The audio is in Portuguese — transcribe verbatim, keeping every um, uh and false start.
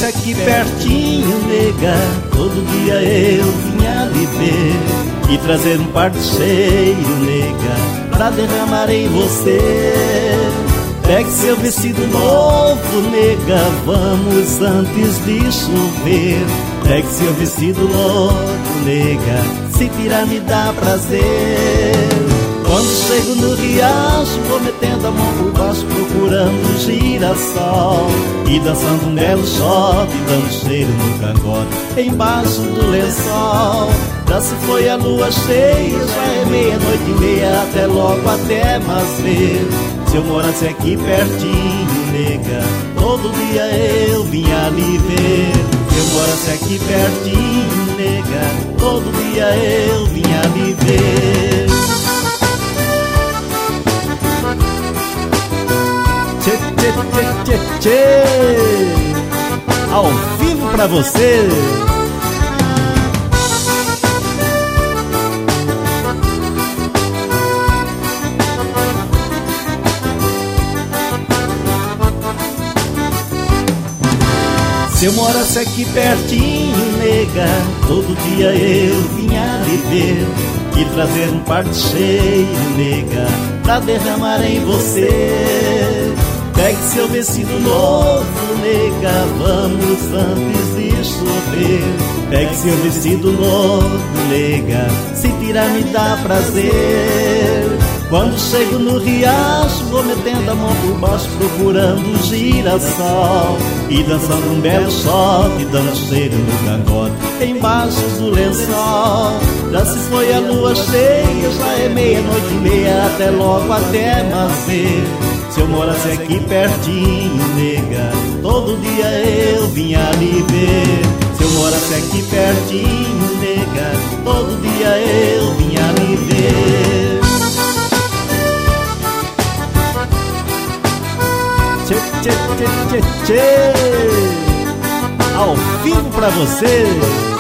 aqui pertinho, nega, todo dia eu vinha lhe ver e trazer um parto cheio, nega, pra derramar em você. Pegue seu vestido novo, nega, vamos antes de chover. Pegue seu vestido novo, nega, se tirar me dá prazer. Quando chego no riacho, vou metendo a mão por baixo, procurando um girassol e dançando um belo shot, dando cheiro no cangote, embaixo do lençol. Já se foi a lua cheia, já é meia-noite e meia, até logo, até mais ver. Se eu morasse aqui pertinho, nega, todo dia eu vinha lhe ver. Se eu morasse aqui pertinho, nega, todo dia eu vinha lhe ver. Tchê, tchê, tchê, tchê, tchê. Ao vivo pra você. Se eu morasse aqui pertinho, nega, todo dia eu vinha lhe ver e trazer um parto cheio, nega, pra derramar em você. Pegue seu vestido novo, nega, vamos antes de chover. Pegue seu vestido novo, nega, se tirar me dá prazer. Quando chego no riacho, vou metendo a mão por baixo, procurando um girassol e dançando um belo shot, dando cheiro no cangote, embaixo do lençol. Já se foi a lua cheia, já é meia-noite e meia, até logo, até mais ver. Se eu morasse aqui pertinho, nega, todo dia eu vinha lhe ver. Se eu morasse aqui pertinho, nega, todo dia eu vinha lhe ver. Tchê, tchê, tchê, tchê, tchê. Ao vivo pra você.